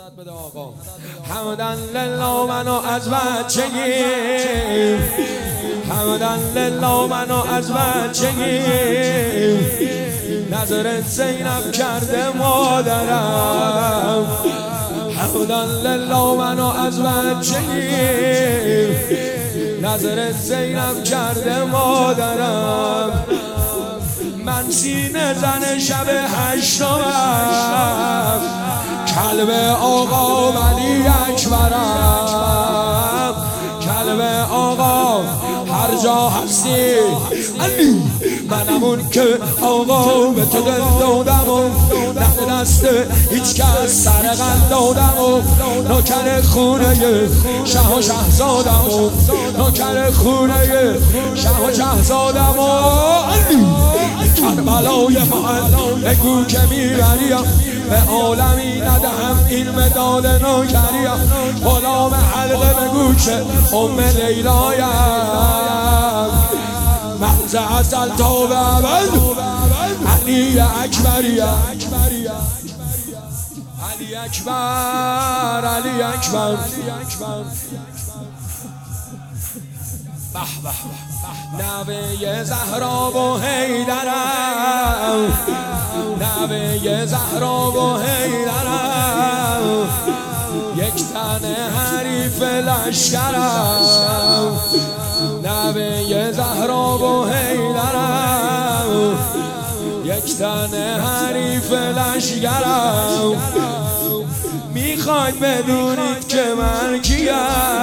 بده آقا. حمدن لله منو از بچگی، حمدن لله منو از بچگی نظرت زینب کرده مادرم. حمدن لله منو از بچگی نظرت زینب کرده مادرم. من سینه زن شب هشتمم، کلب آقا ولی اکبرم، کلب آقا هر جا هستی علی. منم اون که آقا به تو دل دادم و نه دست هیچ کس سر قلب دادم و نوکر خونه شه و شهزادم و نوکر خونه شه و شهزادم و علی. کربلای محل بگو که میبریم، به عالمی ندهم این مداد نوکریم. غلام حلقه بگو که ام لیلایم، محض ازل تا به ابد علی اکبریم. علی اکبر، علی اکبر. به به نوه زهرا و حیدرم، نوه زهرا و حیدرم، یک تن حریف لشکرم. نوه زهرا و حیدرم، یک تن حریف لشکرم. میخواید بدونید که من کیم؟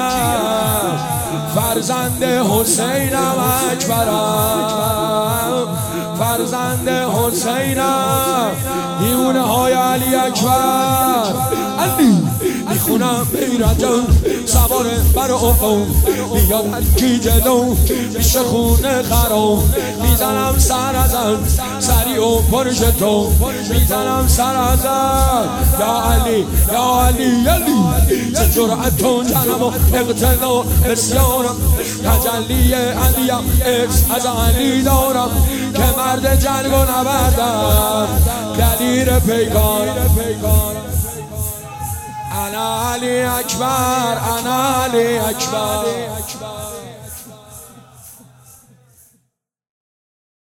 فرزند حسینم اکبرم، فرزند حسینم، دیونه های علی اکبر. علی میخونم میرجم سوار بر افقم، میاد هرکی جلو میشه خونه خرام. میزنم سر ازم سریع و پرش تو، میزنم سر ازم یا علی یا علی علی. چه جرأت و جنم و اقتدا بسیارم، تجلی علیم اکس از علی دارم که مرد جنگ و نبردم دلیر پیکارم. انا علی اکبر، انا علی اکبر.